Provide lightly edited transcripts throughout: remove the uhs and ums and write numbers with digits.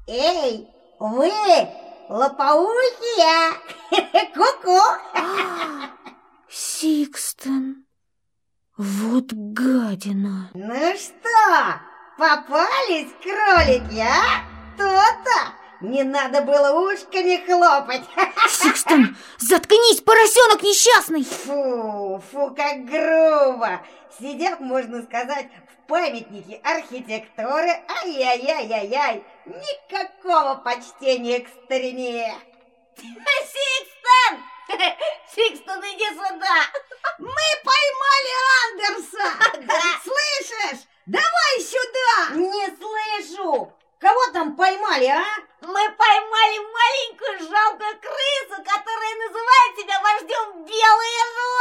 Эй, вы, лопоухие! Ку-ку! Сикстен, вот гадина. Ну что, попались кролики, а? То-то! Не надо было ушками хлопать. Сикстен, заткнись, поросенок несчастный! Фу, как грубо. Сидят, можно сказать, в памятнике архитектуры. Ай-яй-яй-яй-яй. Никакого почтения к старине. Сикстен! Сикстен, иди сюда. Мы поймали Андерса. Да. Слышишь? Давай сюда. Не слышу. Кого там поймали, а? Мы поймали маленькую жалкую крысу, которая называет себя вождем Белые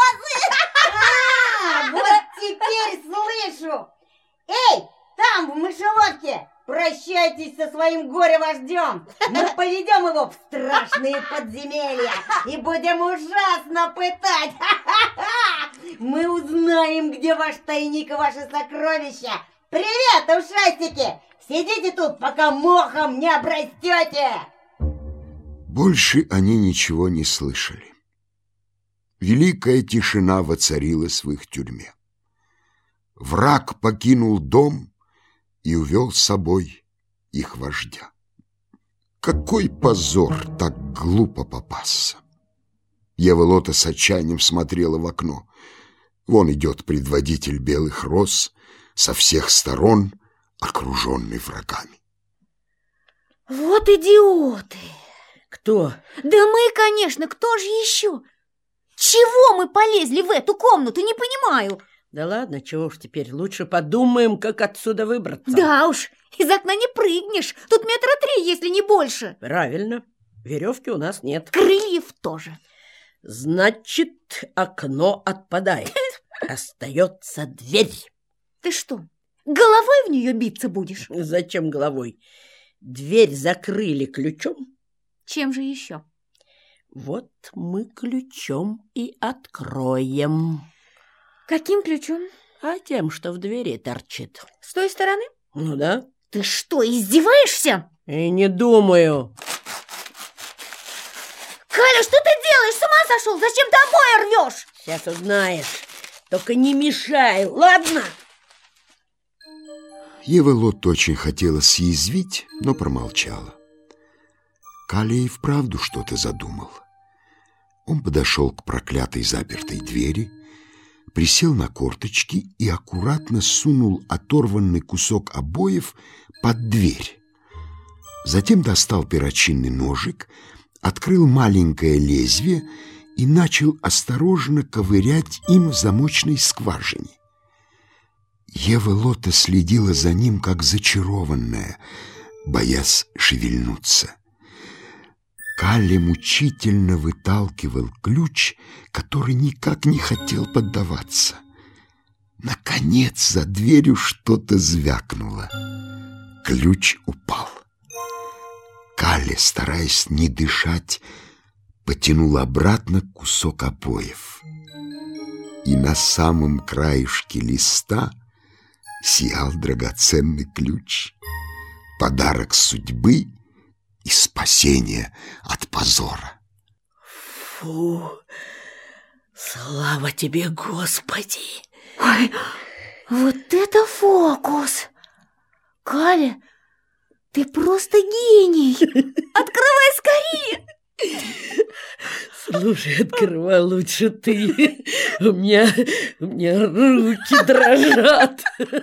розы. Вот теперь слышу. Эй, там, в мышеловке, прощайтесь со своим горе-вождем. Мы поведем его в страшные подземелья и будем ужасно пытать. Мы узнаем, где ваш тайник и ваши сокровища. Привет, ушастики! Сидите тут, пока мохом не обрастете! Больше они ничего не слышали. Великая тишина воцарилась в их тюрьме. Враг покинул дом и увел с собой их вождя. Какой позор так глупо попасться! Ева-Лота с отчаянием смотрела в окно. Вон идет предводитель Белых роз со всех сторон, окруженный врагами. Вот идиоты! Кто? Да мы, конечно, кто же еще? Чего мы полезли в эту комнату, не понимаю. Да ладно, чего уж теперь, лучше подумаем, как отсюда выбраться. Да уж, из окна не прыгнешь, тут 3 метра, если не больше. Правильно, веревки у нас нет. Крыльев тоже. Значит, окно отпадает. Остается дверь. Ты что, головой в нее биться будешь? Зачем головой? Дверь закрыли ключом. Чем же еще? Вот мы ключом и откроем. Каким ключом? А тем, что в двери торчит. С той стороны? Ну да. Ты что, издеваешься? И не думаю. Коля, что ты делаешь? С ума сошел? Зачем ты обои рвешь? Сейчас узнаешь. Только не мешай, ладно? Ева-Лота очень хотела съязвить, но промолчала. Каля и вправду что-то задумал. Он подошел к проклятой запертой двери, присел на корточки и аккуратно сунул оторванный кусок обоев под дверь. Затем достал перочинный ножик, открыл маленькое лезвие и начал осторожно ковырять им в замочной скважине. Ева-Лота следила за ним, как зачарованная, боясь шевельнуться. Калле мучительно выталкивал ключ, который никак не хотел поддаваться. Наконец за дверью что-то звякнуло. Ключ упал. Калле, стараясь не дышать, потянул обратно кусок обоев. И на самом краешке листа сиял драгоценный ключ. Подарок судьбы и спасение от позора. Фу, слава тебе, Господи! Ой, вот это фокус! Каля, ты просто гений! Открывай скорее! Слушай, открывай лучше ты. У меня руки дрожат.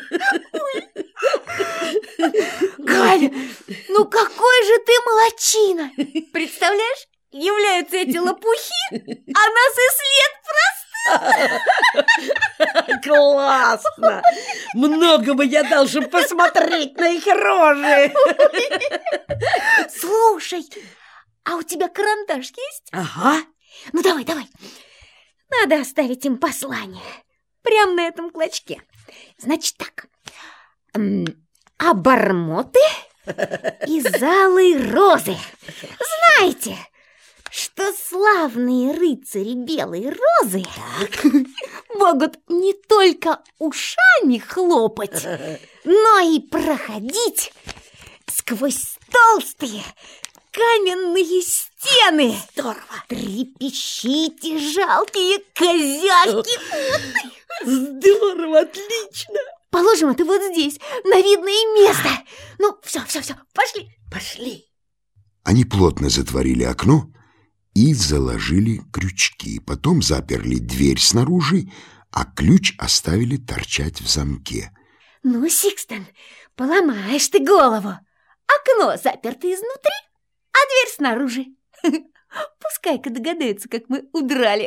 Галя, ну какой же ты молодчина! Представляешь, являются эти лопухи, а нас и след простыл. Классно! Много бы я должен посмотреть на их рожи. Слушай, а у тебя карандаш есть? Ага. Ну давай. Надо оставить им послание. Прямо на этом клочке. Значит так. Обормоты из алой розы. Знаете, что славные рыцари Белой розы могут не только ушами хлопать, но и проходить с сквозь толстые каменные стены. Здорово! Трепещите, жалкие козявки. Здорово, отлично! Положим это вот здесь, на видное место. Ну, все, пошли. Пошли. Они плотно затворили окно и заложили крючки. Потом заперли дверь снаружи, а ключ оставили торчать в замке. Ну, Сикстен, поломаешь ты голову. Окно заперто изнутри, а дверь снаружи. Пускай-ка догадаются, как мы удрали.